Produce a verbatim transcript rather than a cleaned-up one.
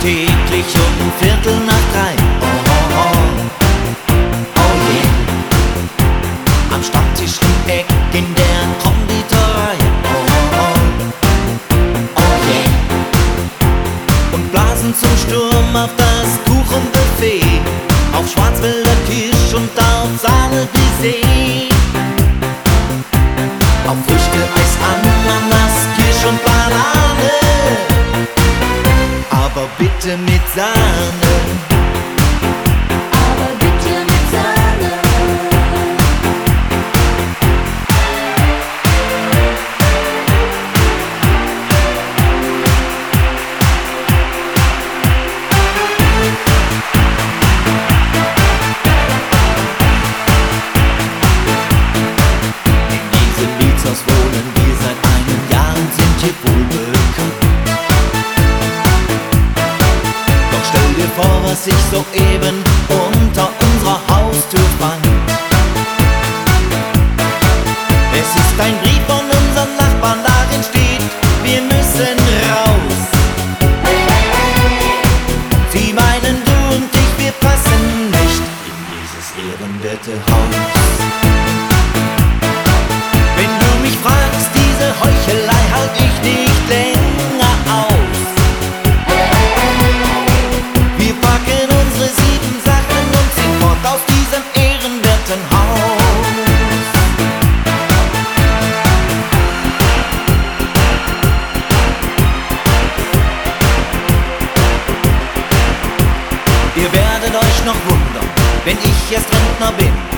täglich um Viertel nach drei. Oh, oh, oh, oh yeah. Am Stammtisch im Eck in der Konditorei. Oh, oh, oh, oh yeah. Und blasen zum Sturm auf das Kuchenbuffet, auf Schwarzwälder Kirsch und auf Sahne die See, auf Früchte-Eis, Ananas, Kirsch und Banane, aber bitte mit Sahne. Aber bitte mit Sahne. In diesem Mietshaus wohnen wir seit einem Jahr und sind hier wohlbekannt. Doch stell dir vor, was ich soeben unter unserer Haustür fand. Es ist ein Brief von unserem Nachbarn, darin steht, wir müssen raus. Sie meinen, du und ich, wir passen nicht in dieses ehrenwerte Haus. Wenn du mich fragst, diese Heuchelei halt ich nicht länger aus. Wir packen unsere sieben Sachen und ziehen fort aus diesem ehrenwerten Haus. Ihr werdet euch noch wundern, wenn ich erst Rentner bin.